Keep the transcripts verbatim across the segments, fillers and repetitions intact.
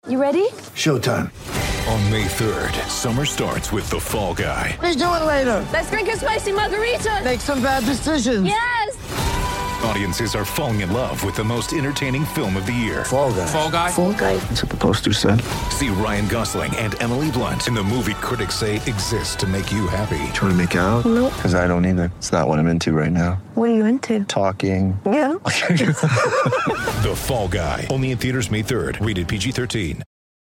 You ready? Showtime. On May third, summer starts with The Fall Guy. Let's do it later. Let's drink a spicy margarita. Make some bad decisions. Yes. Audiences are falling in love with the most entertaining film of the year. Fall Guy. Fall Guy. Fall Guy. That's what the poster said. See Ryan Gosling and Emily Blunt in the movie critics say exists to make you happy. Trying to make it out? Nope. Because I don't either. It's not what I'm into right now. What are you into? Talking. Yeah. The Fall Guy. Only in theaters May third. Rated P G thirteen.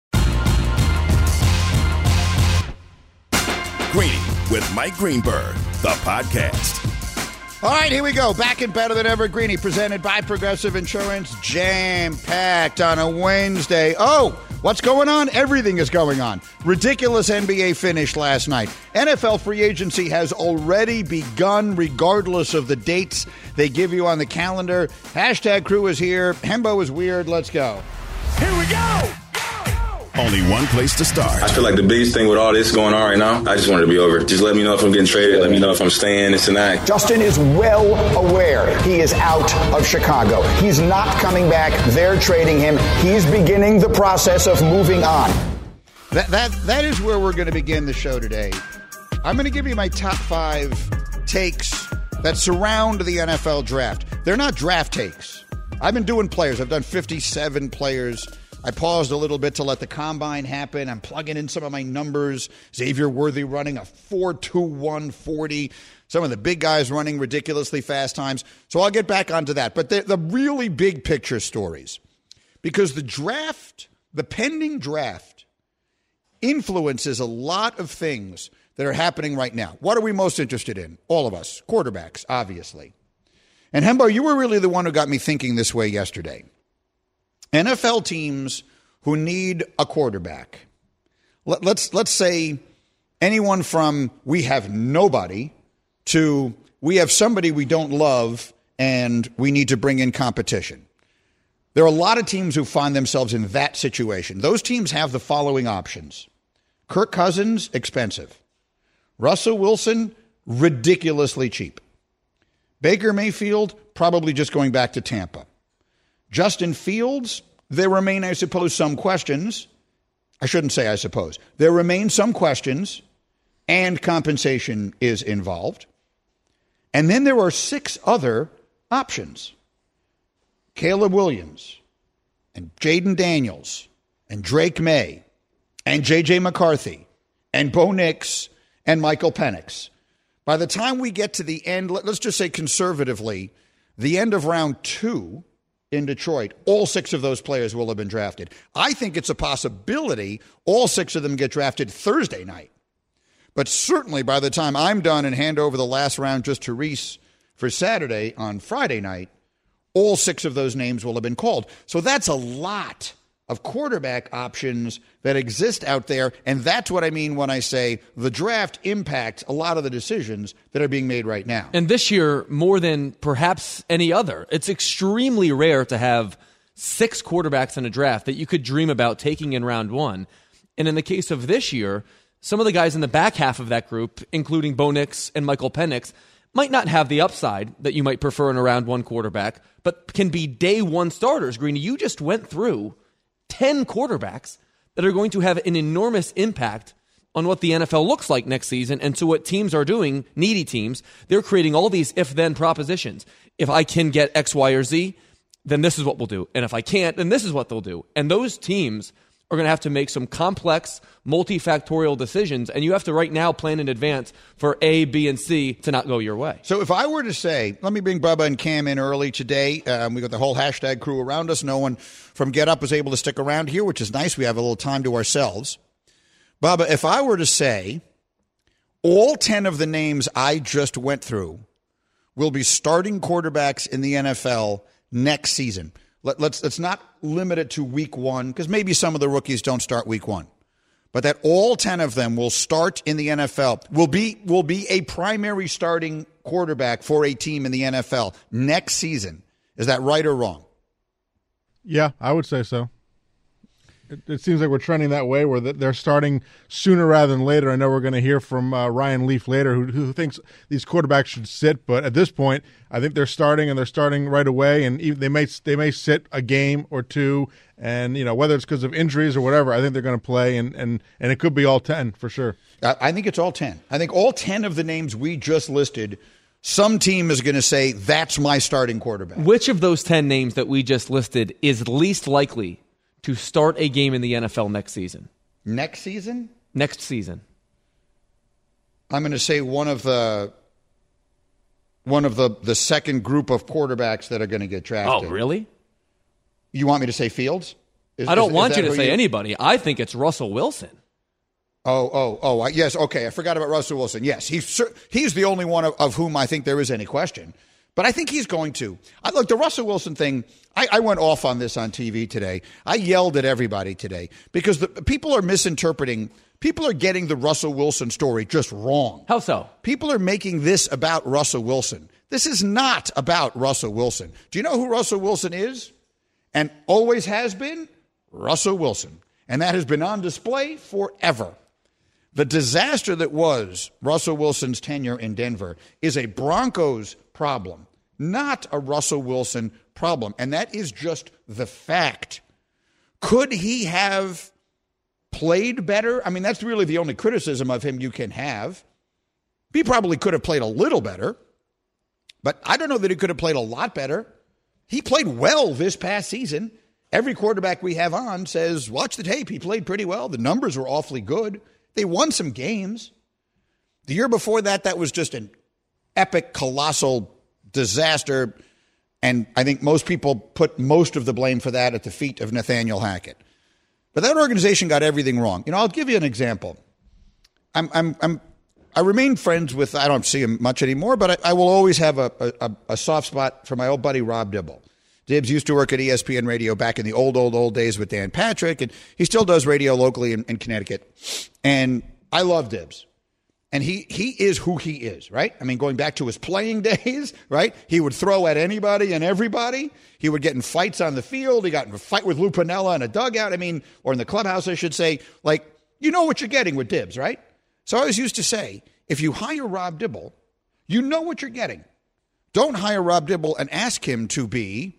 Greeny with Mike Greenberg, the podcast. All right, here we go. Back and better than ever. Greeny, presented by Progressive Insurance. Jam-packed on a Wednesday. Oh, what's going on? Everything is going on. Ridiculous N B A finish last night. N F L free agency has already begun, regardless of the dates they give you on the calendar. Hashtag crew is here. Hembo is weird. Let's go. Here we go! Only one place to start. I feel like the biggest thing with all this going on right now, I just want it to be over. Just let me know if I'm getting traded. Let me know if I'm staying, this and that. Justin is well aware he is out of Chicago. He's not coming back. They're trading him. He's beginning the process of moving on. That that That is where we're going to begin the show today. I'm going to give you my top five takes that surround the N F L draft. They're not draft takes. I've been doing players. I've done fifty-seven players. I paused a little bit to let the combine happen. I'm plugging in some of my numbers. Xavier Worthy running a four two one forty. Some of the big guys running ridiculously fast times. So I'll get back onto that. But the, the really big picture stories, because the draft, the pending draft, influences a lot of things that are happening right now. What are we most interested in? All of us. Quarterbacks, obviously. And Hembo, you were really the one who got me thinking this way yesterday. N F L teams who need a quarterback. Let, let's let's say anyone from we have nobody to we have somebody we don't love and we need to bring in competition. There are a lot of teams who find themselves in that situation. Those teams have the following options. Kirk Cousins, expensive. Russell Wilson, ridiculously cheap. Baker Mayfield, probably just going back to Tampa. Justin Fields, there remain, I suppose, some questions. I shouldn't say I suppose. There remain some questions, and compensation is involved. And then there are six other options. Caleb Williams, and Jaden Daniels, and Drake May, and J J McCarthy, and Bo Nix, and Michael Penix. By the time we get to the end, let's just say conservatively, the end of round two, in Detroit, all six of those players will have been drafted. I think it's a possibility all six of them get drafted Thursday night. But certainly by the time I'm done and hand over the last round just to Reese for Saturday on Friday night, all six of those names will have been called. So that's a lot of quarterback options that exist out there, and that's what I mean when I say the draft impacts a lot of the decisions that are being made right now. And this year, more than perhaps any other, it's extremely rare to have six quarterbacks in a draft that you could dream about taking in round one. And in the case of this year, some of the guys in the back half of that group, including Bo Nix and Michael Penix, might not have the upside that you might prefer in a round one quarterback, but can be day one starters. Greeny, you just went through ten quarterbacks that are going to have an enormous impact on what the N F L looks like next season. And so what teams are doing, needy teams, they're creating all these if-then propositions. If I can get X, Y, or Z, then this is what we'll do. And if I can't, then this is what they'll do. And those teams are going to have to make some complex, multifactorial decisions. And you have to right now plan in advance for A, B, and C to not go your way. So if I were to say, let me bring Bubba and Cam in early today. Um, we got the whole hashtag crew around us. No one from Get Up was able to stick around here, which is nice. We have a little time to ourselves. Bubba, if I were to say all ten of the names I just went through will be starting quarterbacks in the N F L next season. Let, let's, let's not limit it to week one, because maybe some of the rookies don't start week one. But that all ten of them will start in the N F L, will be will be a primary starting quarterback for a team in the N F L next season. Is that right or wrong? Yeah, I would say so. It, it seems like we're trending that way, where they're starting sooner rather than later. I know we're going to hear from uh, Ryan Leaf later, who, who thinks these quarterbacks should sit. But at this point, I think they're starting, and they're starting right away. And even, they may they may sit a game or two, and you know whether it's because of injuries or whatever. I think they're going to play, and, and and it could be all ten for sure. I think it's all ten. I think all ten of the names we just listed, some team is going to say, that's my starting quarterback. Which of those ten names that we just listed is least likely to start a game in the N F L next season? Next season? Next season. I'm going to say one of the one of the, the second group of quarterbacks that are going to get drafted. Oh, really? You want me to say Fields? Is, I don't is, want is you to say you... anybody. I think it's Russell Wilson. Oh, oh, oh, yes, okay. I forgot about Russell Wilson. Yes, he's, he's the only one of, of whom I think there is any question. But I think he's going to. I, look, the Russell Wilson thing, I, I went off on this on T V today. I yelled at everybody today because the, people are misinterpreting. People are getting the Russell Wilson story just wrong. How so? People are making this about Russell Wilson. This is not about Russell Wilson. Do you know who Russell Wilson is? And always has been? Russell Wilson. And that has been on display forever. The disaster that was Russell Wilson's tenure in Denver is a Broncos problem, not a Russell Wilson problem. And that is just the fact. Could he have played better? I mean, that's really the only criticism of him you can have. He probably could have played a little better, but I don't know that he could have played a lot better. He played well this past season. Every quarterback we have on says, watch the tape. He played pretty well. The numbers were awfully good. They won some games. The year before that, that was just an epic, colossal disaster. And I think most people put most of the blame for that at the feet of Nathaniel Hackett. But that organization got everything wrong. You know, I'll give you an example. I'm, I'm, I'm, I remain friends with, I don't see him much anymore, but I, I will always have a, a, a soft spot for my old buddy, Rob Dibble. Dibs used to work at E S P N Radio back in the old, old, old days with Dan Patrick, and he still does radio locally in, in Connecticut. And I love Dibs. And he he is who he is, right? I mean, going back to his playing days, right? He would throw at anybody and everybody. He would get in fights on the field. He got in a fight with Lou Piniella in a dugout, I mean, or in the clubhouse, I should say. Like, you know what you're getting with Dibs, right? So I always used to say, if you hire Rob Dibble, you know what you're getting. Don't hire Rob Dibble and ask him to be...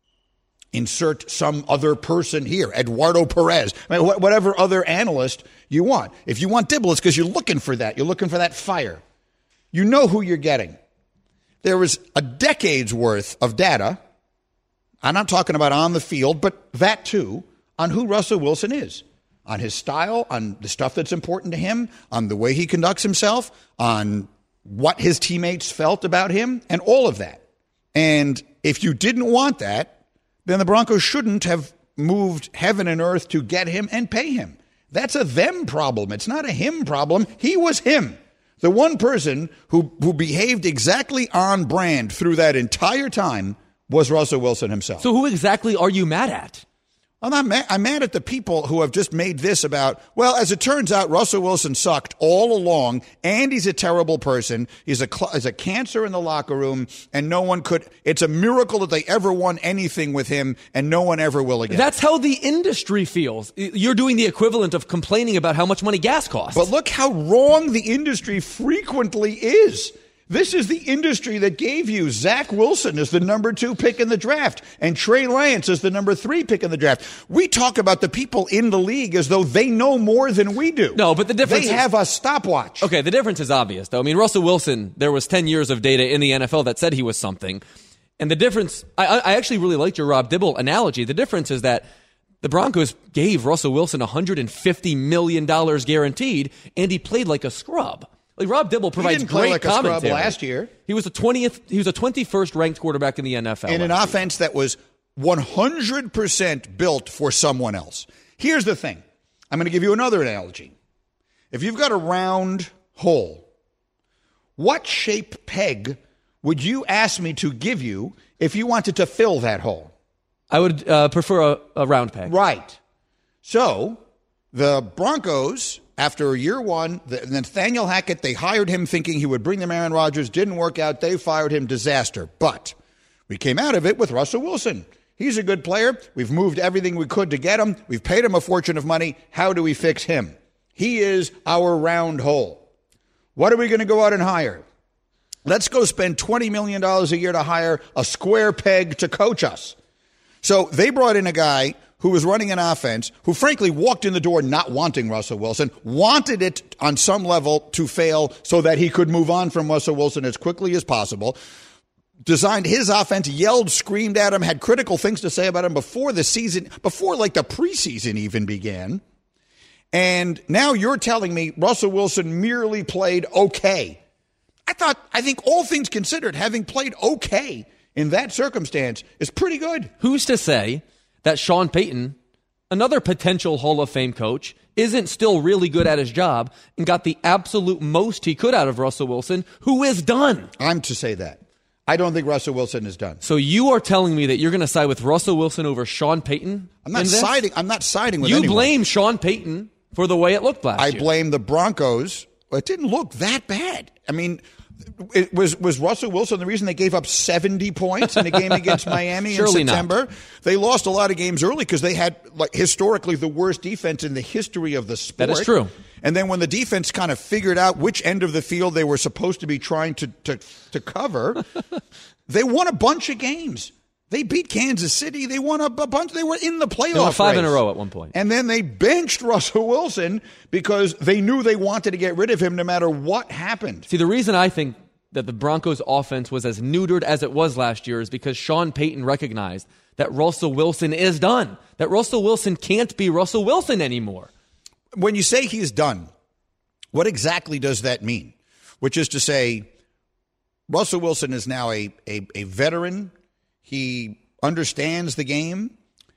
insert some other person here, Eduardo Perez, I mean, wh- whatever other analyst you want. If you want Dibble, it's because you're looking for that. You're looking for that fire. You know who you're getting. There was a decade's worth of data, I'm not talking about on the field, but that too, on who Russell Wilson is, on his style, on the stuff that's important to him, on the way he conducts himself, on what his teammates felt about him, and all of that. And if you didn't want that, then the Broncos shouldn't have moved heaven and earth to get him and pay him. That's a them problem. It's not a him problem. He was him. The one person who, who behaved exactly on brand through that entire time was Russell Wilson himself. So who exactly are you mad at? I'm not mad. I'm mad at the people who have just made this about, well, as it turns out, Russell Wilson sucked all along, and he's a terrible person. He's a, he's a cancer in the locker room, and no one could. It's a miracle that they ever won anything with him, and no one ever will again. That's how the industry feels. You're doing the equivalent of complaining about how much money gas costs. But look how wrong the industry frequently is. This is the industry that gave you Zach Wilson as the number two pick in the draft and Trey Lance as the number three pick in the draft. We talk about the people in the league as though they know more than we do. No, but the difference They is, have a stopwatch. Okay, the difference is obvious, though. I mean, Russell Wilson, there was ten years of data in the N F L that said he was something. And the difference, I, I actually really liked your Rob Dibble analogy. The difference is that the Broncos gave Russell Wilson one hundred fifty million dollars guaranteed, and he played like a scrub. Like Rob Dibble provides he didn't play great like commentary. A scrub last year. He was the twentieth. He was a twenty-first ranked quarterback in the N F L in an offense that was one hundred percent built for someone else. Here's the thing. I'm going to give you another analogy. If you've got a round hole, what shape peg would you ask me to give you if you wanted to fill that hole? I would uh, prefer a, a round peg. Right. So the Broncos, after year one, the, Nathaniel Hackett, they hired him thinking he would bring them Aaron Rodgers. Didn't work out. They fired him. Disaster. But we came out of it with Russell Wilson. He's a good player. We've moved everything we could to get him. We've paid him a fortune of money. How do we fix him? He is our round hole. What are we going to go out and hire? Let's go spend twenty million dollars a year to hire a square peg to coach us. So they brought in a guy who was running an offense, who frankly walked in the door not wanting Russell Wilson, wanted it on some level to fail so that he could move on from Russell Wilson as quickly as possible, designed his offense, yelled, screamed at him, had critical things to say about him before the season, before like the preseason even began. And now you're telling me Russell Wilson merely played okay. I thought, I think all things considered, having played okay in that circumstance is pretty good. Who's to say that Sean Payton, another potential Hall of Fame coach, isn't still really good at his job and got the absolute most he could out of Russell Wilson, who is done? I'm to say that. I don't think Russell Wilson is done. So you are telling me that you're going to side with Russell Wilson over Sean Payton? I'm not siding. I'm not siding with you anyone. You blame Sean Payton for the way it looked last I year. I blame the Broncos. It didn't look that bad. I mean, it was was Russell Wilson the reason they gave up seventy points in the game against Miami in September? Not. They lost a lot of games early because they had, like, historically the worst defense in the history of the sport. That is true. And then when the defense kind of figured out which end of the field they were supposed to be trying to to, to cover, they won a bunch of games. They beat Kansas City. They won a, a bunch. They were in the playoff They won five race. in a row at one point. And then they benched Russell Wilson because they knew they wanted to get rid of him no matter what happened. See, the reason I think that the Broncos offense was as neutered as it was last year is because Sean Payton recognized that Russell Wilson is done, that Russell Wilson can't be Russell Wilson anymore. When you say he's done, what exactly does that mean? Which is to say, Russell Wilson is now a, a, a veteran. He understands the game.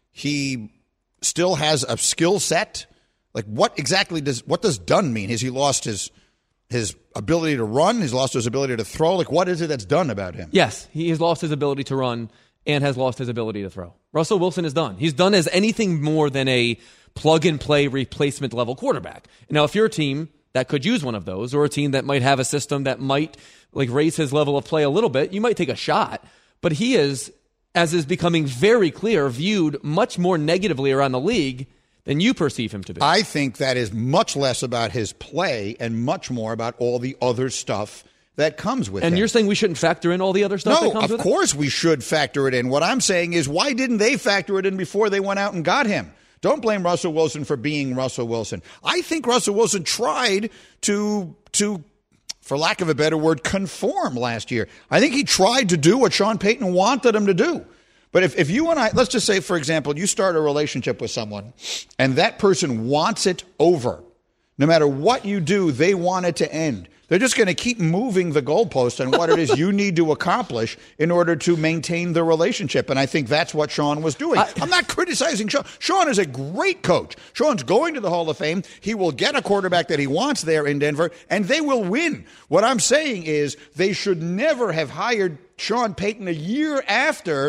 He still has a skill set. Like, what exactly does what does done mean? Has he lost his his ability to run? He's lost his ability to throw? Like, what is it that's done about him? Yes, he has lost his ability to run and has lost his ability to throw. Russell Wilson is done. He's done as anything more than a plug-and-play replacement level quarterback. Now, if you're a team that could use one of those, or a team that might have a system that might like raise his level of play a little bit, you might take a shot. But he is, as is becoming very clear, viewed much more negatively around the league than you perceive him to be. I think that is much less about his play and much more about all the other stuff that comes with it. And him. You're saying we shouldn't factor in all the other stuff no, that comes with it? No, of course we should factor it in. What I'm saying is, why didn't they factor it in before they went out and got him? Don't blame Russell Wilson for being Russell Wilson. I think Russell Wilson tried to, to, for lack of a better word, conform last year. I think he tried to do what Sean Payton wanted him to do. But if, if you and I, let's just say, for example, you start a relationship with someone and that person wants it over. No matter what you do, they want it to end. They're just going to keep moving the goalpost on what it is you need to accomplish in order to maintain the relationship. And I think that's what Sean was doing. I, I'm not criticizing Sean. Sean is a great coach. Sean's going to the Hall of Fame. He will get a quarterback that he wants there in Denver, and they will win. What I'm saying is they should never have hired Sean Payton a year after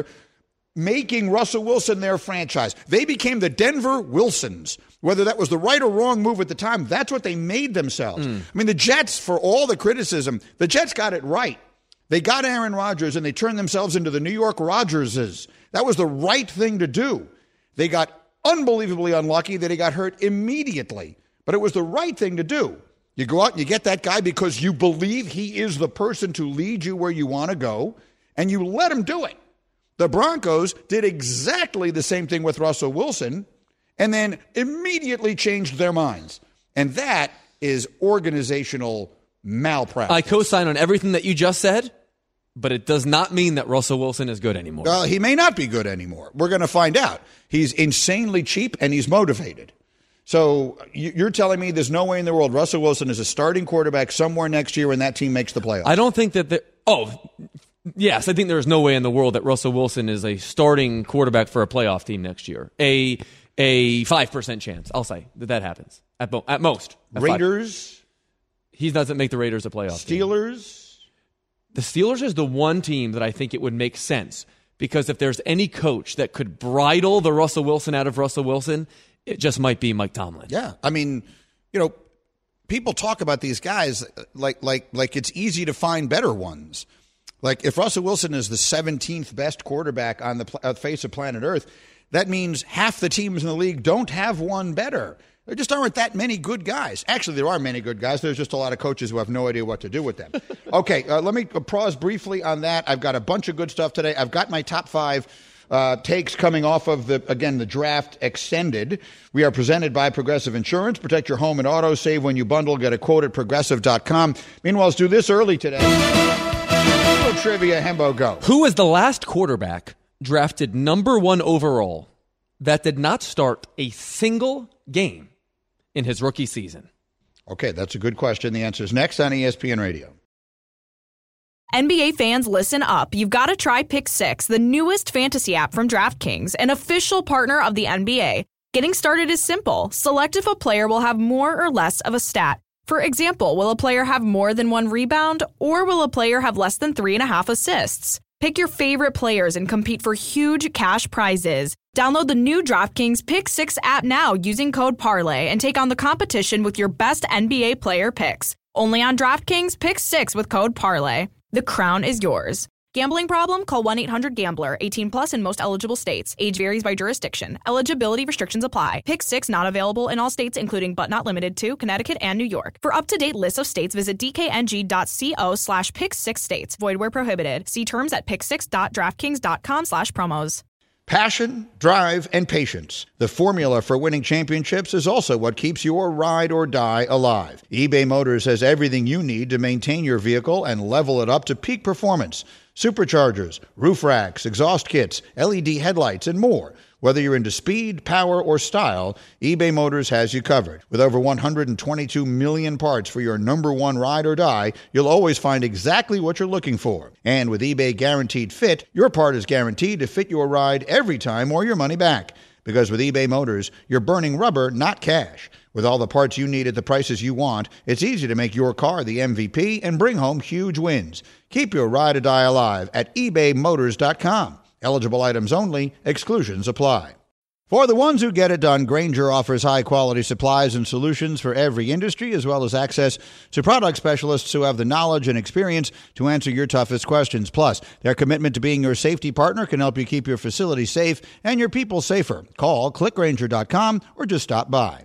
making Russell Wilson their franchise. They became the Denver Wilsons. Whether that was the right or wrong move at the time, that's what they made themselves. Mm. I mean, the Jets, for all the criticism, the Jets got it right. They got Aaron Rodgers, and they turned themselves into the New York Rodgerses. That was the right thing to do. They got unbelievably unlucky that he got hurt immediately, but it was the right thing to do. You go out and you get that guy because you believe he is the person to lead you where you want to go, and you let him do it. The Broncos did exactly the same thing with Russell Wilson, and then immediately changed their minds. And that is organizational malpractice. I co-sign on everything that you just said, but it does not mean that Russell Wilson is good anymore. Well, he may not be good anymore. We're going to find out. He's insanely cheap, and he's motivated. So you're telling me there's no way in the world Russell Wilson is a starting quarterback somewhere next year when that team makes the playoffs? I don't think that the – oh, yes, I think there is no way in the world that Russell Wilson is a starting quarterback for a playoff team next year. A – A five percent chance, I'll say, that that happens. At, mo- at most. At Raiders? Five. He doesn't make the Raiders a playoff Steelers? Team. The Steelers is the one team that I think it would make sense, because if there's any coach that could bridle the Russell Wilson out of Russell Wilson, it just might be Mike Tomlin. Yeah. I mean, you know, people talk about these guys like like like it's easy to find better ones. Like, if Russell Wilson is the seventeenth best quarterback on the pl- uh, face of planet Earth, that means half the teams in the league don't have one better. There just aren't that many good guys. Actually, there are many good guys. There's just a lot of coaches who have no idea what to do with them. Okay, uh, let me pause briefly on that. I've got a bunch of good stuff today. I've got my top five uh, takes coming off of, the again, the draft extended. We are presented by Progressive Insurance. Protect your home and auto. Save when you bundle. Get a quote at progressive dot com. Meanwhile, let's do this early today. Hembo trivia, Hembo, go. Who was the last quarterback drafted number one overall that did not start a single game in his rookie season? Okay, that's a good question. The answer is next on E S P N Radio. N B A fans, listen up. You've got to try Pick Six, the newest fantasy app from DraftKings, an official partner of the N B A. Getting started is simple. Select if a player will have more or less of a stat. For example, will a player have more than one rebound, or will a player have less than three and a half assists? Pick your favorite players and compete for huge cash prizes. Download the new DraftKings Pick Six app now using code Parlay and take on the competition with your best N B A player picks. Only on DraftKings Pick Six with code Parlay. The crown is yours. Gambling problem? Call one eight hundred gambler. eighteen plus in most eligible states. Age varies by jurisdiction. Eligibility restrictions apply. Pick Six not available in all states, including but not limited to Connecticut and New York. For up-to-date lists of states, visit dkng.co slash pick six states. Void where prohibited. See terms at pick six dot draftkings dot com slash promos. Passion, drive, and patience. The formula for winning championships is also what keeps your ride or die alive. eBay Motors has everything you need to maintain your vehicle and level it up to peak performance. Superchargers, roof racks, exhaust kits, L E D headlights, and more. Whether you're into speed, power, or style, eBay Motors has you covered. With over one hundred twenty-two million parts for your number one ride or die, you'll always find exactly what you're looking for. And with eBay Guaranteed Fit, your part is guaranteed to fit your ride every time or your money back. Because with eBay Motors, you're burning rubber, not cash. With all the parts you need at the prices you want, it's easy to make your car the M V P and bring home huge wins. Keep your ride or die alive at ebay motors dot com. Eligible items only. Exclusions apply. For the ones who get it done, Grainger offers high-quality supplies and solutions for every industry, as well as access to product specialists who have the knowledge and experience to answer your toughest questions. Plus, their commitment to being your safety partner can help you keep your facility safe and your people safer. Call click grainger dot com or just stop by.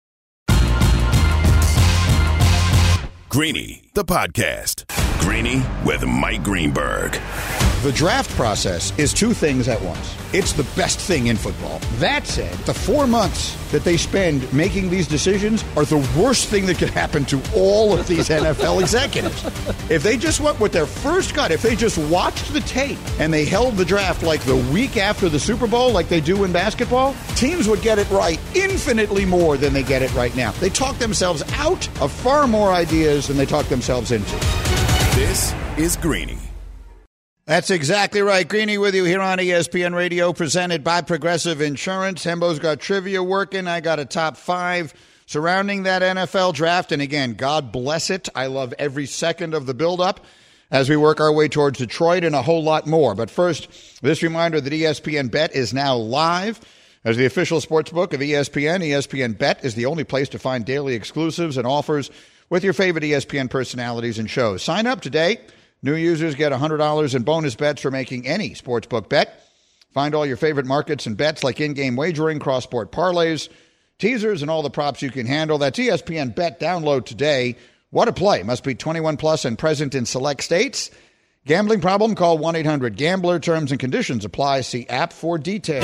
Greeny, the podcast. Greeny with Mike Greenberg. The draft process is two things at once. It's the best thing in football. That said, the four months that they spend making these decisions are the worst thing that could happen to all of these N F L executives. If they just went with their first gut, if they just watched the tape and they held the draft like the week after the Super Bowl, like they do in basketball, teams would get it right infinitely more than they get it right now. They talk themselves out of far more ideas than they talk themselves into. This is Greeny. That's exactly right. Greeny with you here on E S P N Radio, presented by Progressive Insurance. Hembo's got trivia working. I got a top five surrounding that N F L draft. And again, God bless it. I love every second of the buildup as we work our way towards Detroit and a whole lot more. But first, this reminder that E S P N Bet is now live. As the official sportsbook of E S P N, E S P N Bet is the only place to find daily exclusives and offers with your favorite E S P N personalities and shows. Sign up today. New users get one hundred dollars in bonus bets for making any sportsbook bet. Find all your favorite markets and bets like in-game wagering, cross-sport parlays, teasers, and all the props you can handle. That's E S P N Bet. Download today. What a play. Must be twenty-one plus and present in select states. Gambling problem? Call one eight hundred gambler. Terms and conditions apply. See app for details.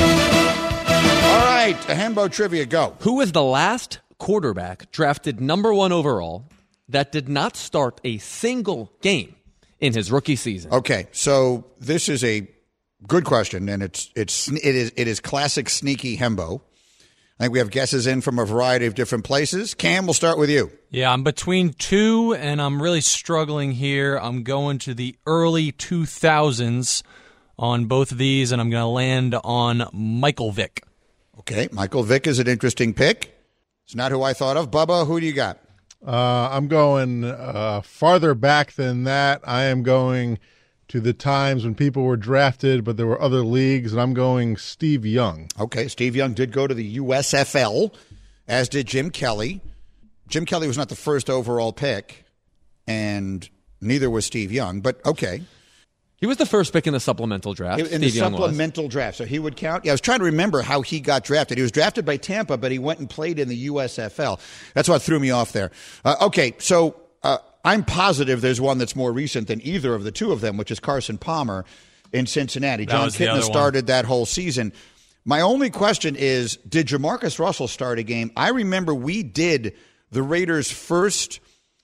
All right, a Hembo trivia, go. Who was the last quarterback drafted number one overall that did not start a single game in his rookie season? Okay, so this is a good question, and it's it's it is it is classic sneaky Hembo. I think we have guesses in from a variety of different places. Cam, we'll start with you. Yeah, I'm between two, and I'm really struggling here. I'm going to the early two thousands on both of these, and I'm going to land on Michael Vick. Okay, Michael Vick is an interesting pick. It's not who I thought of. Bubba, who do you got? Uh, I'm going uh, farther back than that. I am going to the times when people were drafted, but there were other leagues, and I'm going Steve Young. Okay, Steve Young did go to the U S F L, as did Jim Kelly. Jim Kelly was not the first overall pick, and neither was Steve Young, but okay. He was the first pick in the supplemental draft. In Steve the Young supplemental was. draft. So he would count. Yeah, I was trying to remember how he got drafted. He was drafted by Tampa, but he went and played in the U S F L. That's what threw me off there. Uh, okay, so uh, I'm positive there's one that's more recent than either of the two of them, which is Carson Palmer in Cincinnati. That John was the Kitna other started that whole season. My only question is, did Jamarcus Russell start a game? I remember we did the Raiders' first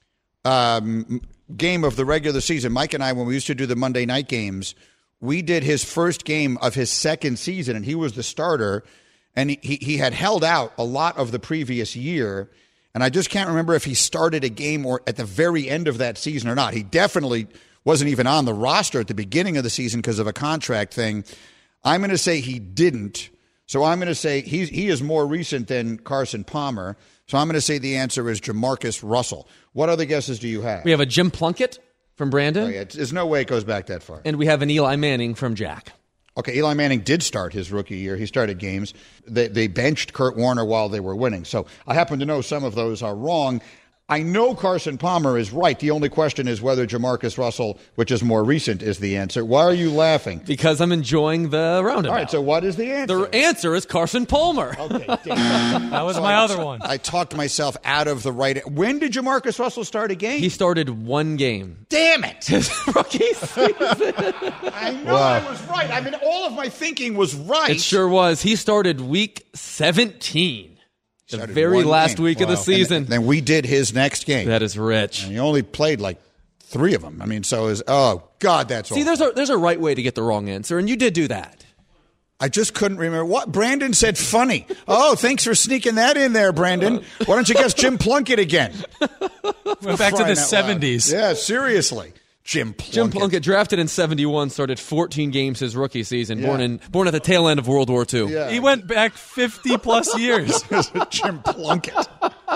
um, game of the regular season. Mike and I, when we used to do the Monday night games, we did his first game of his second season, and he was the starter, and he, he, he had held out a lot of the previous year, and I just can't remember if he started a game or at the very end of that season or not. He definitely wasn't even on the roster at the beginning of the season because of a contract thing. I'm going to say he didn't, so I'm going to say he's, he is more recent than Carson Palmer, so I'm going to say the answer is Jamarcus Russell. What other guesses do you have? We have a Jim Plunkett from Brandon. Oh, yeah, there's no way it goes back that far. And we have an Eli Manning from Jack. Okay, Eli Manning did start his rookie year. He started games. They, they benched Kurt Warner while they were winning. So I happen to know some of those are wrong. I know Carson Palmer is right. The only question is whether Jamarcus Russell, which is more recent, is the answer. Why are you laughing? Because I'm enjoying the roundabout. All right, so what is the answer? The answer is Carson Palmer. Okay, damn. That was So my I- other one. I talked myself out of the right. When did Jamarcus Russell start a game? He started one game. Damn it! His rookie season. I know Wow. I was right. I mean, all of my thinking was right. It sure was. He started week seventeen. The Started very one last game. week of the Wow. season. And then we did his next game. That is rich. And he only played like three of them. I mean, so is oh god, that's See, awful. there's a there's a right way to get the wrong answer, and you did do that. I just couldn't remember what Brandon said. Funny. Oh, thanks for sneaking that in there, Brandon. Why don't you guess Jim Plunkett again? Went back to Crying the out seventies. loud. Yeah, seriously, Jim Plunkett. Jim Plunkett, drafted in seventy-one, started fourteen games his rookie season. Yeah. Born in born at the tail end of World War Two. Yeah. He went back fifty plus years. Jim Plunkett.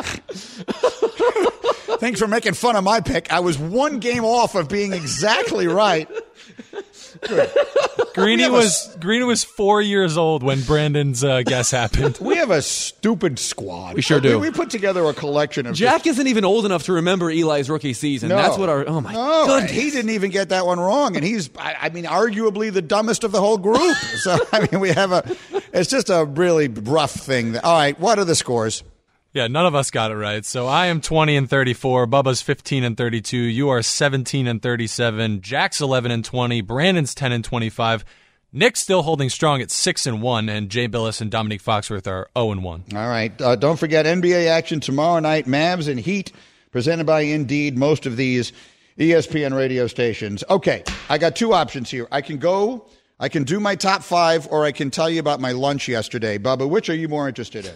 Thanks for making fun of my pick. I was one game off of being exactly right. Good. Greeny have a- was Greeny was four years old when Brandon's uh, guess happened. We have a stupid squad. We sure do. We, we put together a collection of Jack isn't even old enough to remember Eli's rookie season. No. That's what our oh my no, goodness. he didn't even get that one wrong, and he's, I, I mean, arguably the dumbest of the whole group. So, I mean, we have a, it's just a really rough thing. All right, what are the scores? Yeah, none of us got it right. So I am twenty and thirty-four. Bubba's fifteen and thirty-two. You are seventeen and thirty-seven. Jack's eleven and twenty. Brandon's ten and twenty-five. Nick's still holding strong at six and one, and Jay Billis and Dominique Foxworth are zero and one. All right, uh, don't forget N B A action tomorrow night. Mavs and Heat, presented by Indeed. Most of these E S P N radio stations. Okay, I got two options here. I can go, I can do my top five, or I can tell you about my lunch yesterday. Bubba, which are you more interested in?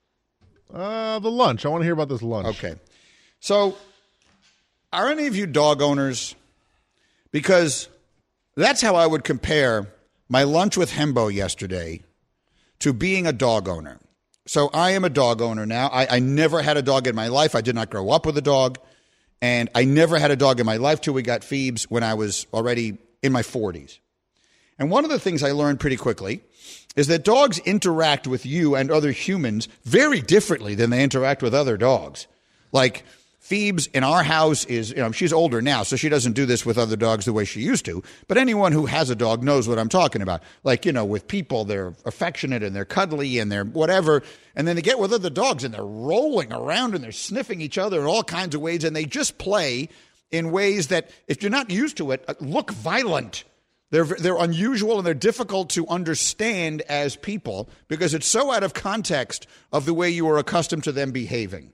Uh, the lunch. I want to hear about this lunch. Okay. So, are any of you dog owners? Because that's how I would compare my lunch with Hembo yesterday to being a dog owner. So, I am a dog owner now. I, I never had a dog in my life. I did not grow up with a dog. And I never had a dog in my life till we got Phoebes when I was already in my forties. And one of the things I learned pretty quickly is that dogs interact with you and other humans very differently than they interact with other dogs. Like Phoebes in our house is, you know, she's older now, so she doesn't do this with other dogs the way she used to. But anyone who has a dog knows what I'm talking about. Like, you know, with people, they're affectionate and they're cuddly and they're whatever. And then they get with other dogs and they're rolling around and they're sniffing each other in all kinds of ways. And they just play in ways that, if you're not used to it, look violent. They're, they're unusual and they're difficult to understand as people because it's so out of context of the way you are accustomed to them behaving.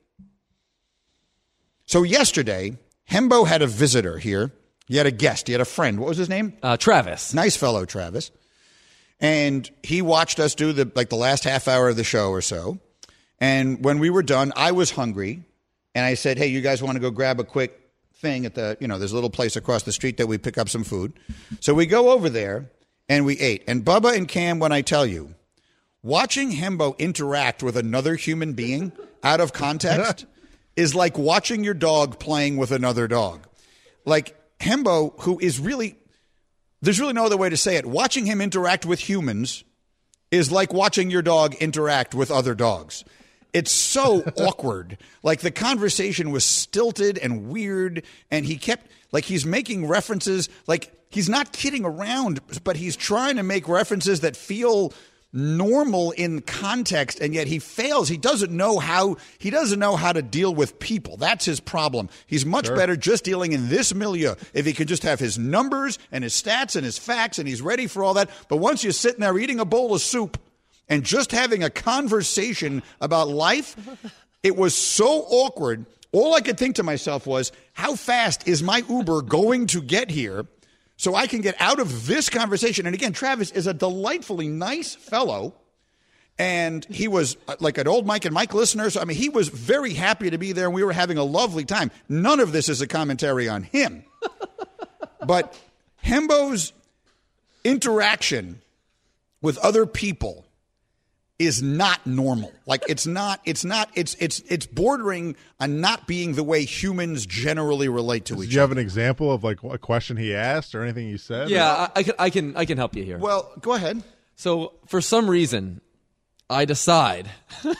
So yesterday, Hembo had a visitor here. He had a guest. He had a friend. What was his name? Uh, Travis. Nice fellow, Travis. And he watched us do the like the last half hour of the show or so. And when we were done, I was hungry. And I said, hey, you guys want to go grab a quick thing at the, you know, there's a little place across the street that we pick up some food. So we go over there and we ate. And Bubba and Cam, when I tell you, watching Hembo interact with another human being out of context is like watching your dog playing with another dog. Like Hembo, who is really, there's really no other way to say it. Watching him interact with humans is like watching your dog interact with other dogs. It's so awkward. Like the conversation was stilted and weird, and he kept, like he's making references. Like he's not kidding around, but he's trying to make references that feel normal in context, and yet he fails. He doesn't know how he doesn't know how to deal with people. That's his problem. He's much Sure. better just dealing in this milieu. If he could just have his numbers and his stats and his facts, and he's ready for all that. But once you're sitting there eating a bowl of soup and just having a conversation about life, it was so awkward. All I could think to myself was, how fast is my Uber going to get here so I can get out of this conversation? And again, Travis is a delightfully nice fellow, and he was like an old Mike and Mike listener. So, I mean, he was very happy to be there, and we were having a lovely time. None of this is a commentary on him. But Hembo's interaction with other people is not normal. Like it's not, it's not, it's it's it's bordering on not being the way humans generally relate to each other. Do you have an example of like a question he asked or anything you said? Yeah, I, I can I can I can help you here. Well, go ahead. So for some reason, I decide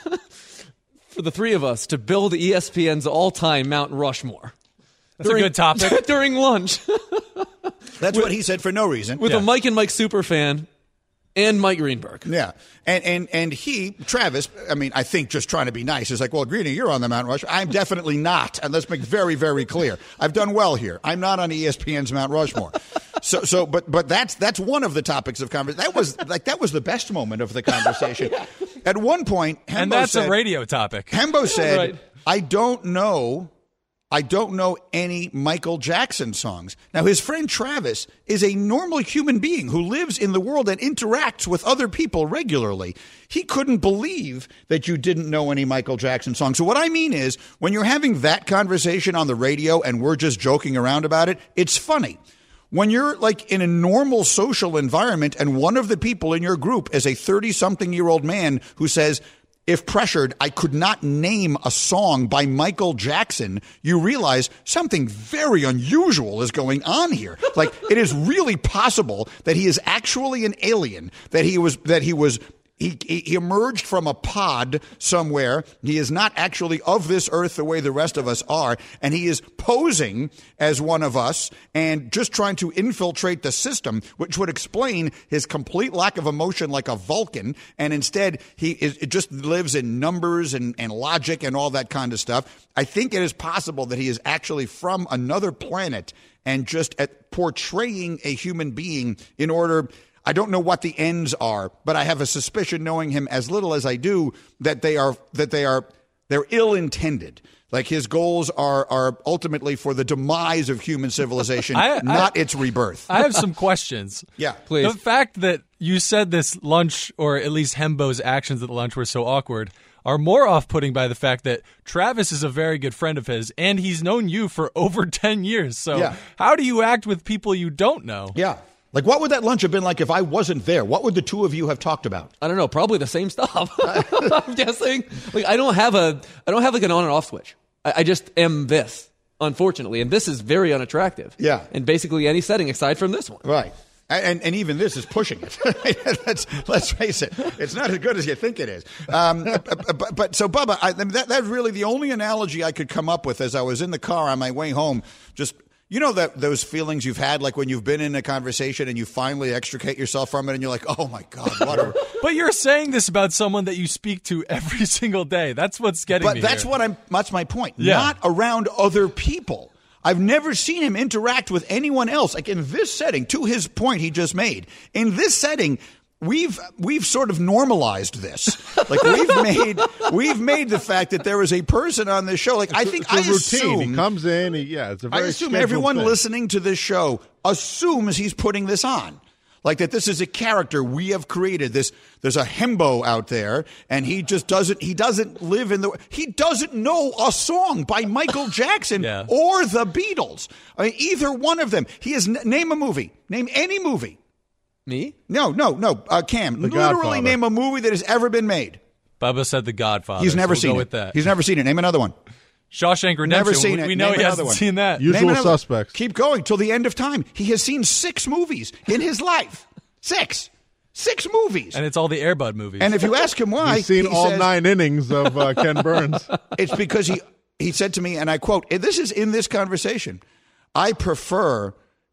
for the three of us to build E S P N's all-time Mount Rushmore. That's during, a good topic. during lunch. That's with, what he said for no reason. With yeah. a Mike and Mike superfan and Mike Greenberg. Yeah. And and and he, Travis, I mean, I think just trying to be nice, is like, well, Greeny, you're on the Mount Rushmore. I'm definitely not. And let's make very, very clear. I've done well here. I'm not on E S P N's Mount Rushmore. So so but but that's that's one of the topics of conversation. That was like that was the best moment of the conversation. yeah. At one point, Hembo And that's said, a radio topic. Hembo said, right. I don't know I don't know any Michael Jackson songs. Now, his friend Travis is a normal human being who lives in the world and interacts with other people regularly. He couldn't believe that you didn't know any Michael Jackson songs. So what I mean is, when you're having that conversation on the radio and we're just joking around about it, it's funny. When you're like in a normal social environment and one of the people in your group is a thirty-something-year-old man who says, if pressured, I could not name a song by Michael Jackson, you realize something very unusual is going on here. Like, it is really possible that he is actually an alien, that he was, that he was, He, he emerged from a pod somewhere. He is not actually of this earth the way the rest of us are. And he is posing as one of us and just trying to infiltrate the system, which would explain his complete lack of emotion like a Vulcan. And instead, he is, it just lives in numbers and, and logic and all that kind of stuff. I think it is possible that he is actually from another planet and just at portraying a human being in order... I don't know what the ends are, but I have a suspicion, knowing him as little as I do, that they are that they are they're ill-intended. Like, his goals are are ultimately for the demise of human civilization, I, not I, its rebirth. I have some questions. Yeah, please. The fact that you said this lunch, or at least Hembo's actions at the lunch, were so awkward, are more off-putting by the fact that Travis is a very good friend of his, and he's known you for over ten years. So yeah. How do you act with people you don't know? Yeah. Like, what would that lunch have been like if I wasn't there? What would the two of you have talked about? I don't know. Probably the same stuff. I'm guessing. Like, I don't have a, I don't have like an on and off switch. I, I just am this, unfortunately, and this is very unattractive. Yeah. In basically any setting aside from this one. Right. And and even this is pushing it. let's, let's face it. It's not as good as you think it is. Um, but, but so, Bubba, I, that, that's really the only analogy I could come up with as I was in the car on my way home. Just, you know, that those feelings you've had, like when you've been in a conversation and you finally extricate yourself from it and you're like, oh, my God, whatever. But you're saying this about someone that you speak to every single day. That's what's getting but me that's here. what I'm. That's my point. Yeah. Not around other people. I've never seen him interact with anyone else. Like, in this setting, to his point he just made, in this setting, we've we've sort of normalized this. Like, we've made we've made the fact that there is a person on this show. Like, it's I a, think it's a I routine. assume He comes in. He, yeah, it's a very I assume scheduled everyone thing. listening to this show assumes he's putting this on. Like, that this is a character we have created. This there's a Hembo out there, and he just doesn't he doesn't live in the he doesn't know a song by Michael Jackson yeah. or the Beatles. I mean, either one of them. He is name a movie. Name any movie. Me? No, no, no. Uh, Cam, The literally Godfather. name a movie that has ever been made. Bubba said The Godfather. He's never so seen we'll go it. with that. He's never seen it. Name another one. Shawshank Redemption. Never seen we, it. we know Name he another hasn't one. seen that. Usual Name another- Suspects. Keep going till the end of time. He has seen six movies in his life. Six. Six movies. And it's all the Air Bud movies. And if you ask him why, He's seen he all says, nine innings of uh, Ken Burns. It's because he, he said to me, and I quote, and this is in this conversation, I prefer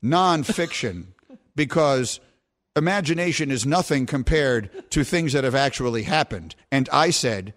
nonfiction because imagination is nothing compared to things that have actually happened. And I said,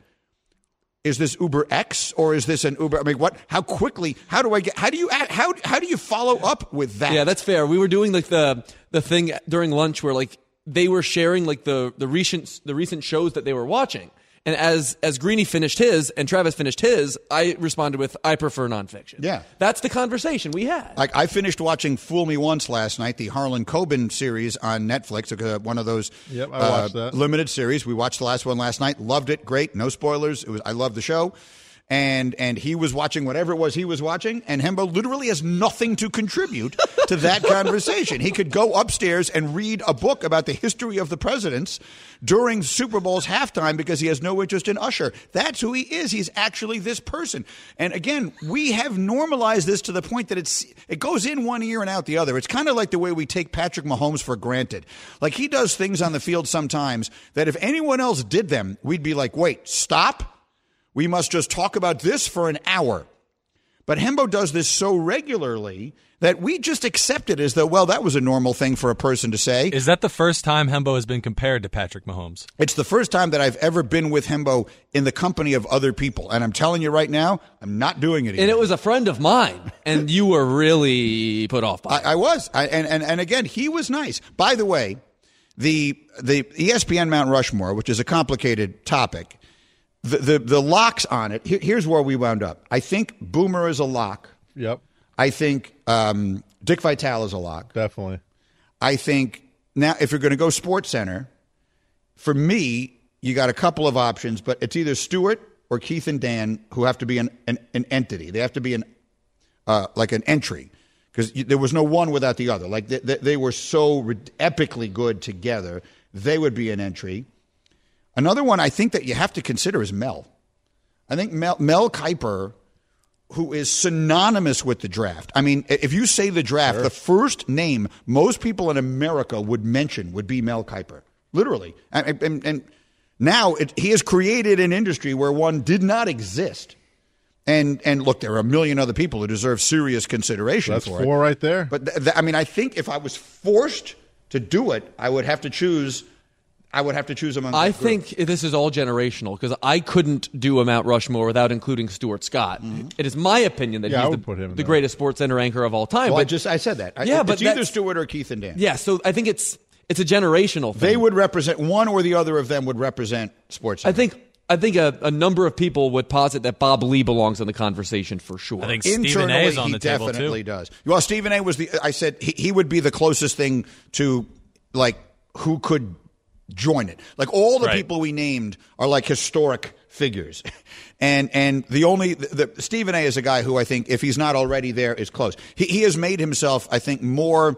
is this Uber X or is this an Uber? I mean, what? How quickly? How do I get? How do you? How how do you follow up with that? Yeah, that's fair. We were doing like the the thing during lunch where like they were sharing like the the recent the recent shows that they were watching. And as as Greeny finished his and Travis finished his, I responded with, I prefer nonfiction. Yeah. That's the conversation we had. Like, I finished watching Fool Me Once last night, the Harlan Coben series on Netflix, uh, one of those yep, I watched uh, that. limited series. We watched the last one last night. Loved it. Great. No spoilers. It was. I loved the show. And and he was watching whatever it was he was watching, and Hembo literally has nothing to contribute to that conversation. He could go upstairs and read a book about the history of the presidents during Super Bowl's halftime because he has no interest in Usher. That's who he is. He's actually this person. And again, we have normalized this to the point that it's it goes in one ear and out the other. It's kind of like the way we take Patrick Mahomes for granted. Like, he does things on the field sometimes that if anyone else did them, we'd be like, wait, stop. We must just talk about this for an hour. But Hembo does this so regularly that we just accept it as though, well, that was a normal thing for a person to say. Is that the first time Hembo has been compared to Patrick Mahomes? It's the first time that I've ever been with Hembo in the company of other people. And I'm telling you right now, I'm not doing it again. And it was a friend of mine, and you were really put off by it. I, I was. I, and, and, and again, he was nice. By the way, the the E S P N Mount Rushmore, which is a complicated topic, The, the the locks on it, here, here's where we wound up. I think Boomer is a lock. Yep. I think um, Dick Vitale is a lock. Definitely. I think now if you're going to go Sports Center, for me, you got a couple of options, but it's either Stewart or Keith and Dan who have to be an, an, an entity. They have to be an uh, like an entry because there was no one without the other. Like they, they, they were so epically good together, they would be an entry. Another one I think that you have to consider is Mel. I think Mel, Mel Kiper, who is synonymous with the draft. I mean, if you say the draft, sure. The first name most people in America would mention would be Mel Kiper. Literally. And, and, and now it, he has created an industry where one did not exist. And and look, there are a million other people who deserve serious consideration That's for it. That's four right there. But, th- th- I mean, I think if I was forced to do it, I would have to choose... I would have to choose among. I think this is all generational because I couldn't do a Mount Rushmore without including Stuart Scott. Mm-hmm. It is my opinion that yeah, he's the, the greatest Sports Center anchor of all time. Well, but I just I said that. Yeah, it's but either Stewart or Keith and Dan. Yeah, so I think it's it's a generational thing. They would represent one or the other of them would represent Sports Center. I think. I think a, a number of people would posit that Bob Lee belongs in the conversation for sure. I think Stephen A is on the table too. He definitely does. Well, Stephen A was the. I said he, he would be the closest thing to like who could join it. Like all the right. people we named are like historic figures. And and the only the, the Stephen A is a guy who I think if he's not already there is close. He he has made himself I think more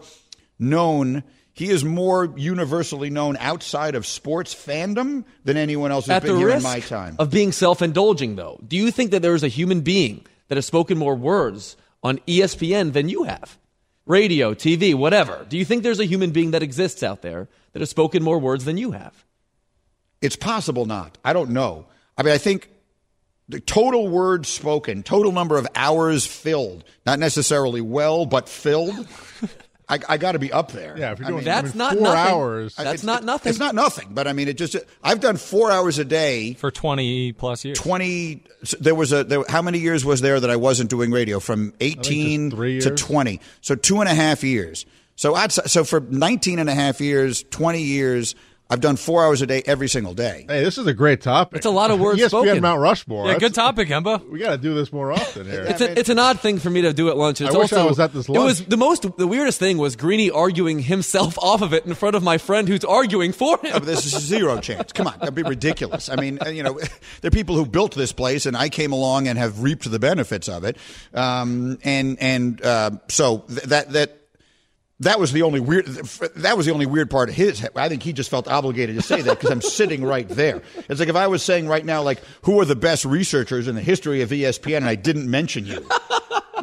known. He is more universally known outside of sports fandom than anyone else who's At been the here risk in my time. Of being self-indulging though, do you think that there is a human being that has spoken more words on E S P N than you have? Radio, T V, whatever. Do you think there's a human being that exists out there that has spoken more words than you have? It's possible not. I don't know. I mean, I think the total words spoken, total number of hours filled, not necessarily well, but filled. I, I got to be up there. Yeah, if you're doing I mean, that's I mean, not four nothing. hours. That's it's, not nothing. It's not nothing, but I mean, it just. I've done four hours a day for twenty plus years. Twenty. There was a. There, how many years was there that I wasn't doing radio? From eighteen to twenty. So two and a half years. So I'd, so for nineteen and a half years, twenty years. I've done four hours a day every single day. Hey, this is a great topic. It's a lot of words E S P N spoken. Mount Rushmore. Yeah, That's, good topic, Hembo. We got to do this more often here. It's, a, it's an odd thing for me to do at lunch. It's I wish also, I was at this lunch. It was the most, the weirdest thing was Greeny arguing himself off of it in front of my friend who's arguing for him. No, but this is zero chance. Come on, that'd be ridiculous. I mean, you know, there are people who built this place, and I came along and have reaped the benefits of it. Um, and and uh, so th- that that. That was the only weird. That was the only weird part of his. I think he just felt obligated to say that because I'm sitting right there. It's like if I was saying right now, like, who are the best researchers in the history of E S P N, and I didn't mention you.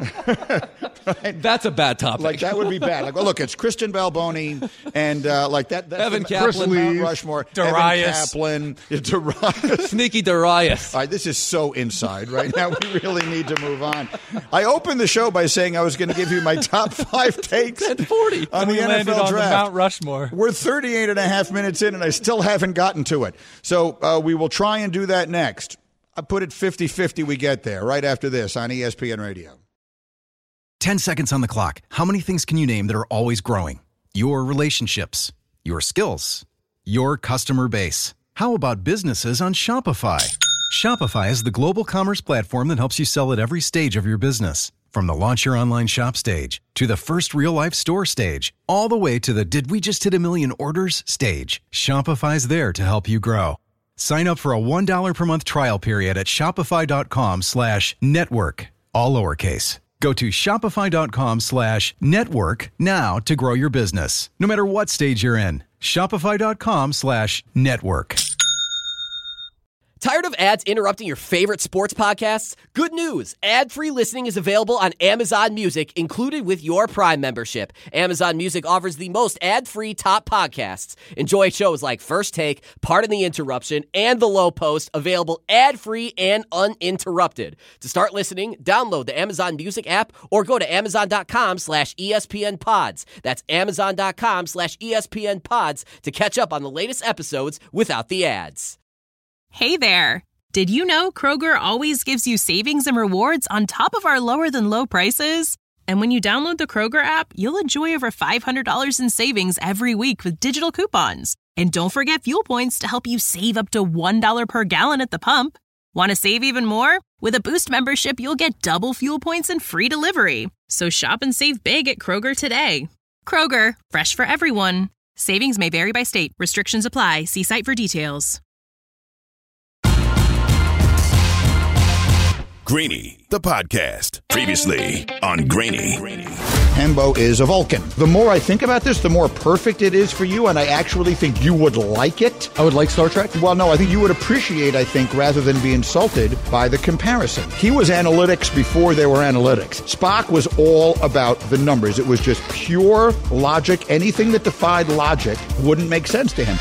Right? That's a bad topic. Like, that would be bad. Like, well, look, it's Kristen Balboni and uh, like that. That's Evan the, Kaplan, Mount Rushmore, Darius. Evan Kaplan, Darius. Sneaky Darius. All right, this is so inside right now. We really need to move on. I opened the show by saying I was going to give you my top five takes ten forty on we the N F landed L on draft. the Mount Rushmore. We're thirty-eight and a half minutes in, and I still haven't gotten to it. So uh, we will try and do that next. I put it fifty-fifty we get there right after this on E S P N Radio. Ten seconds on the clock. How many things can you name that are always growing? Your relationships, your skills, your customer base. How about businesses on Shopify? Shopify is the global commerce platform that helps you sell at every stage of your business. From the launch your online shop stage to the first real-life store stage, all the way to the did we just hit a million orders stage. Shopify's there to help you grow. Sign up for a one dollar per month trial period at shopify.com slash network, all lowercase. Go to shopify.com slash network now to grow your business, no matter what stage you're in. Shopify.com slash network. Tired of ads interrupting your favorite sports podcasts? Good news! Ad-free listening is available on Amazon Music, included with your Prime membership. Amazon Music offers the most ad-free top podcasts. Enjoy shows like First Take, Pardon the Interruption, and The Low Post, available ad-free and uninterrupted. To start listening, download the Amazon Music app or go to amazon.com slash ESPN pods. That's amazon.com slash ESPN pods to catch up on the latest episodes without the ads. Hey there! Did you know Kroger always gives you savings and rewards on top of our lower-than-low prices? And when you download the Kroger app, you'll enjoy over five hundred dollars in savings every week with digital coupons. And don't forget fuel points to help you save up to one dollar per gallon at the pump. Want to save even more? With a Boost membership, you'll get double fuel points and free delivery. So shop and save big at Kroger today. Kroger, fresh for everyone. Savings may vary by state. Restrictions apply. See site for details. Greeny, the podcast. Previously on Greeny. Hembo is a Vulcan. The more I think about this, the more perfect it is for you, and I actually think you would like it. I would like Star Trek? Well, no, I think you would appreciate, I think, rather than be insulted by the comparison. He was analytics before there were analytics. Spock was all about the numbers. It was just pure logic. Anything that defied logic wouldn't make sense to him.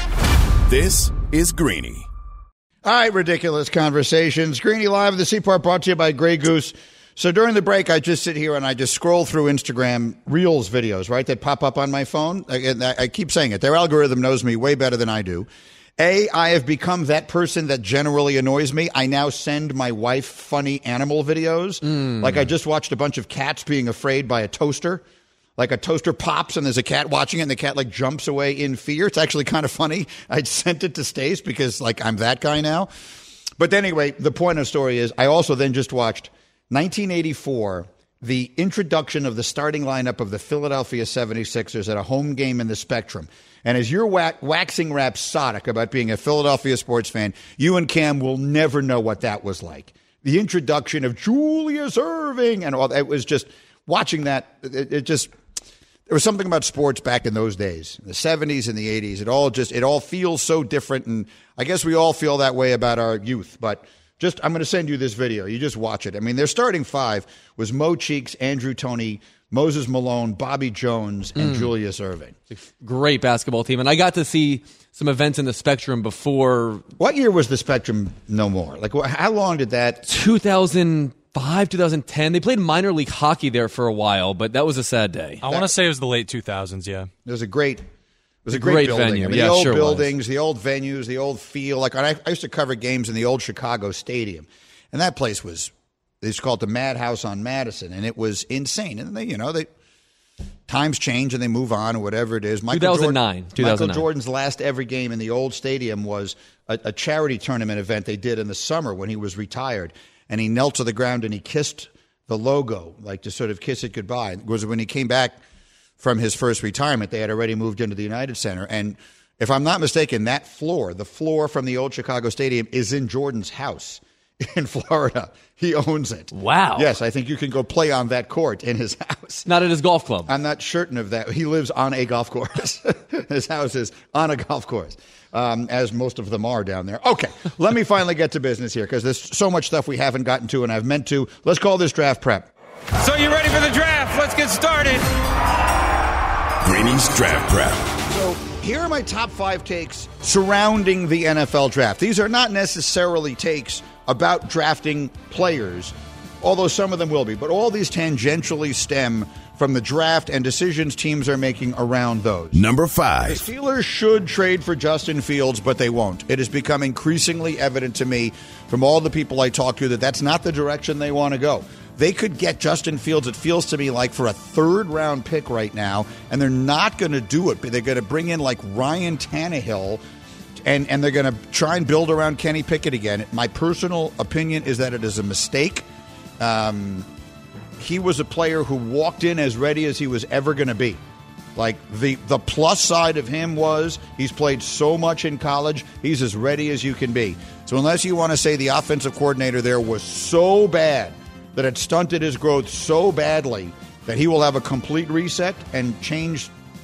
This is Greeny. All right, ridiculous conversations. Greeny Live at the Seaport, brought to you by Grey Goose. So during the break, I just sit here and I just scroll through Instagram Reels videos, right, that pop up on my phone. I, I keep saying it. Their algorithm knows me way better than I do. A, I have become that person that generally annoys me. I now send my wife funny animal videos. Mm. Like I just watched a bunch of cats being afraid by a toaster. Like a toaster pops and there's a cat watching it and the cat like jumps away in fear. It's actually kind of funny. I sent it to Stace because like I'm that guy now. But anyway, the point of the story is I also then just watched nineteen eighty-four, the introduction of the starting lineup of the Philadelphia seventy-sixers at a home game in the Spectrum. And as you're wax- waxing rhapsodic about being a Philadelphia sports fan, you and Cam will never know what that was like. The introduction of Julius Erving and all that, it was just watching that. It, it just... There was something about sports back in those days, in the seventies and the eighties. It all just, it all feels so different. And I guess we all feel that way about our youth. But just, I'm going to send you this video. You just watch it. I mean, their starting five was Mo Cheeks, Andrew Toney, Moses Malone, Bobby Jones, and mm. Julius Erving. Great basketball team. And I got to see some events in the Spectrum before. What year was the Spectrum no more? Like, how long did that? two thousand five, two thousand ten. They played minor league hockey there for a while, but that was a sad day. I want to say it was the late two thousands, yeah. It was a great, it was a great, great building. venue. I mean, yeah, the old sure buildings, was. the old venues, the old feel. Like I, I used to cover games in the old Chicago Stadium, and that place was, they used to call it the Madhouse on Madison, and it was insane. And they, you know, they times change and they move on or whatever it is. Michael two thousand nine. Jordan, Michael Jordan's last ever game in the old stadium was a, a charity tournament event they did in the summer when he was retired, and he knelt to the ground and he kissed the logo, like to sort of kiss it goodbye. It was when he came back from his first retirement. They had already moved into the United Center. And if I'm not mistaken, that floor, the floor from the old Chicago Stadium, is in Jordan's house in Florida. He owns it. Wow. Yes, I think you can go play on that court in his house. Not at his golf club. I'm not certain of that. He lives on a golf course. His house is on a golf course, um, as most of them are down there. Okay, let me finally get to business here because there's so much stuff we haven't gotten to and I've meant to. Let's call this draft prep. So you ready for the draft? Let's get started. Greeny's Draft Prep. So here are my top five takes surrounding the N F L draft. These are not necessarily takes about drafting players, although some of them will be, but all these tangentially stem from the draft and decisions teams are making around those. Number five. The Steelers should trade for Justin Fields, but they won't. It has become increasingly evident to me from all the people I talk to that that's not the direction they want to go. They could get Justin Fields, it feels to me like, for a third-round pick right now, and they're not going to do it. But they're going to bring in, like, Ryan Tannehill, and, and they're going to try and build around Kenny Pickett again. My personal opinion is that it is a mistake. Um, he was a player who walked in as ready as he was ever going to be. Like, the, the plus side of him was he's played so much in college, he's as ready as you can be. So unless you want to say the offensive coordinator there was so bad that it stunted his growth so badly that he will have a complete reset and change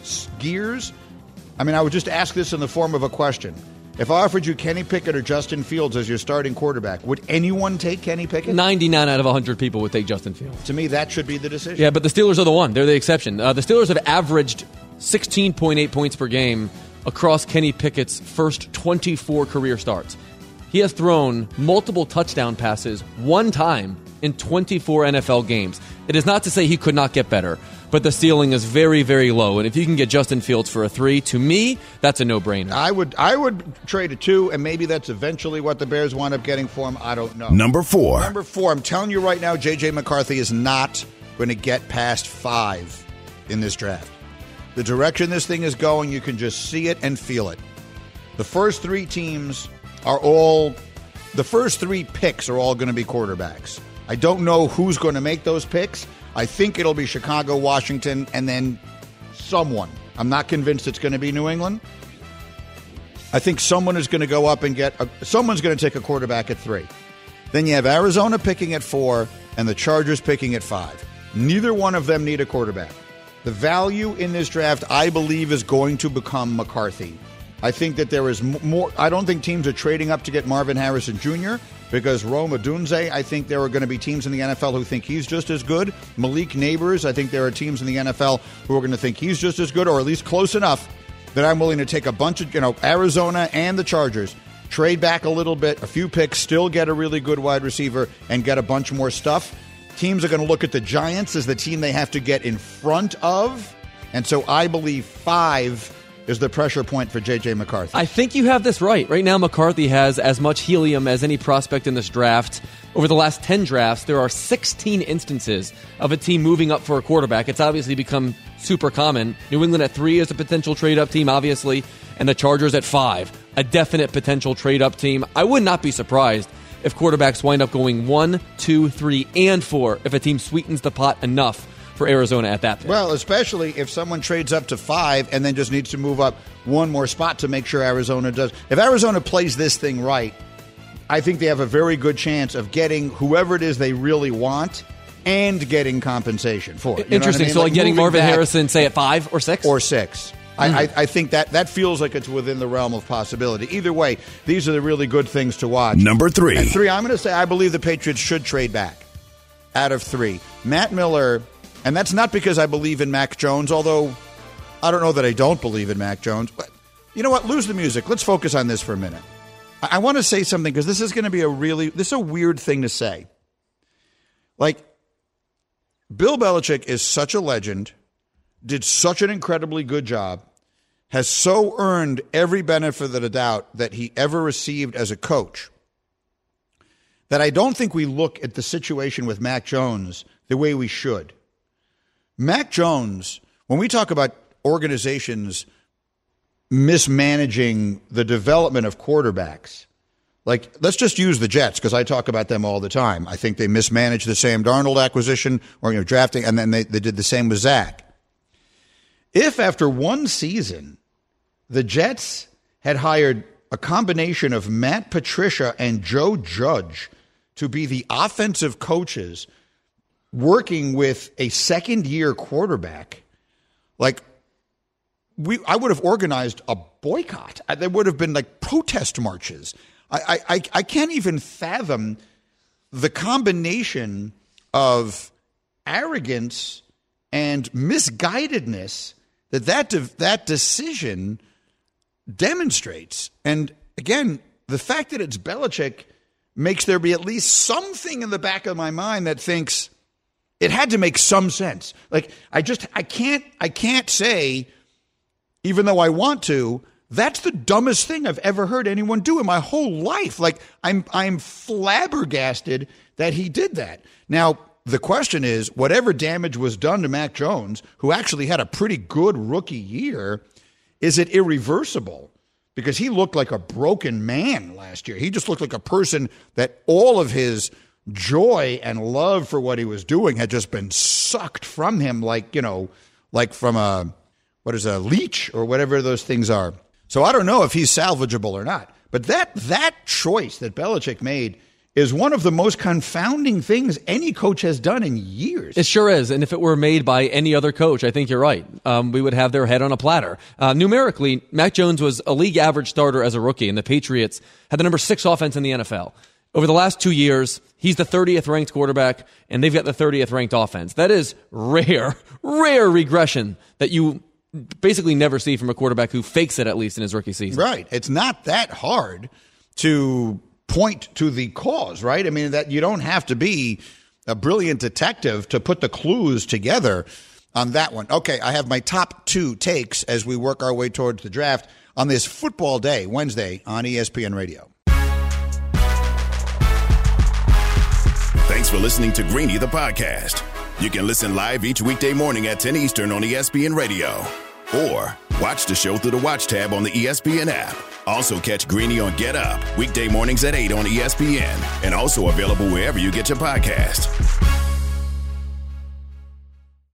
gears, I mean, I would just ask this in the form of a question. If I offered you Kenny Pickett or Justin Fields as your starting quarterback, would anyone take Kenny Pickett? ninety-nine out of one hundred people would take Justin Fields. To me, that should be the decision. Yeah, but the Steelers are the one. They're the exception. Uh, the Steelers have averaged sixteen point eight points per game across Kenny Pickett's first twenty-four career starts. He has thrown multiple touchdown passes one time in twenty-four N F L games. It is not to say he could not get better, but the ceiling is very, very low. And if you can get Justin Fields for a three, to me, that's a no-brainer. I would I would trade a two, and maybe that's eventually what the Bears wind up getting for him. I don't know. Number four. Number four, I'm telling you right now, J J McCarthy is not going to get past five in this draft. The direction this thing is going, you can just see it and feel it. The first three teams are all, the first three picks are all going to be quarterbacks. I don't know who's going to make those picks. I think it'll be Chicago, Washington, and then someone. I'm not convinced it's going to be New England. I think someone is going to go up and get, a, someone's going to take a quarterback at three. Then you have Arizona picking at four and the Chargers picking at five. Neither one of them need a quarterback. The value in this draft, I believe, is going to become McCarthy. I think that there is more. I don't think teams are trading up to get Marvin Harrison Junior because Rome Odunze, I think there are going to be teams in the N F L who think he's just as good. Malik Neighbors, I think there are teams in the N F L who are going to think he's just as good, or at least close enough that I'm willing to take a bunch of, you know, Arizona and the Chargers, trade back a little bit, a few picks, still get a really good wide receiver, and get a bunch more stuff. Teams are going to look at the Giants as the team they have to get in front of, and so I believe five is the pressure point for J J McCarthy. I think you have this right. Right now, McCarthy has as much helium as any prospect in this draft. Over the last ten drafts, there are sixteen instances of a team moving up for a quarterback. It's obviously become super common. New England at three is a potential trade-up team, obviously, and the Chargers at five, a definite potential trade-up team. I would not be surprised if quarterbacks wind up going one, two, three, and four if a team sweetens the pot enough for Arizona at that point. Well, especially if someone trades up to five and then just needs to move up one more spot to make sure Arizona does. If Arizona plays this thing right, I think they have a very good chance of getting whoever it is they really want and getting compensation for it. You Interesting. I mean? So like like getting Marvin back, Harrison, say, at five or six? Or six. Mm-hmm. I, I, I think that, that feels like it's within the realm of possibility. Either way, these are the really good things to watch. Number three. At three, I'm going to say I believe the Patriots should trade back out of three. Matt Miller... And that's not because I believe in Mac Jones, although I don't know that I don't believe in Mac Jones. But you know what? Lose the music. Let's focus on this for a minute. I, I want to say something because this is going to be a really, this is a weird thing to say. Like, Bill Belichick is such a legend, did such an incredibly good job, has so earned every benefit of the doubt that he ever received as a coach, that I don't think we look at the situation with Mac Jones the way we should. Mac Jones, when we talk about organizations mismanaging the development of quarterbacks, like, let's just use the Jets because I talk about them all the time. I think they mismanaged the Sam Darnold acquisition or, you know, drafting, and then they, they did the same with Zach. If after one season the Jets had hired a combination of Matt Patricia and Joe Judge to be the offensive coaches working with a second-year quarterback, like, we, I would have organized a boycott. There would have been, like, protest marches. I, I, I can't even fathom the combination of arrogance and misguidedness that that, de- that decision demonstrates. And again, the fact that it's Belichick makes there be at least something in the back of my mind that thinks it had to make some sense. Like, I just, I can't, I can't say, even though I want to, that's the dumbest thing I've ever heard anyone do in my whole life. Like, I'm, I'm flabbergasted that he did that. Now, the question is, whatever damage was done to Mac Jones, who actually had a pretty good rookie year, is it irreversible? Because he looked like a broken man last year. He just looked like a person that all of his joy and love for what he was doing had just been sucked from him like, you know, like from a, what is a leech or whatever those things are. So I don't know if he's salvageable or not. But that that choice that Belichick made is one of the most confounding things any coach has done in years. It sure is. And if it were made by any other coach, I think you're right. Um, we would have their head on a platter. Uh, numerically, Mac Jones was a league average starter as a rookie, and the Patriots had the number six offense in the N F L. Over the last two years, he's the thirtieth ranked quarterback, and they've got the thirtieth ranked offense. That is rare, rare regression that you basically never see from a quarterback who fakes it, at least in his rookie season. Right. It's not that hard to point to the cause, right? I mean, that you don't have to be a brilliant detective to put the clues together on that one. Okay, I have my top two takes as we work our way towards the draft on this football day, Wednesday on E S P N Radio. Thanks for listening to Greeny, the podcast. You can listen live each weekday morning at ten Eastern on E S P N Radio. Or watch the show through the Watch tab on the E S P N app. Also catch Greeny on Get Up, weekday mornings at eight on E S P N. And also available wherever you get your podcast.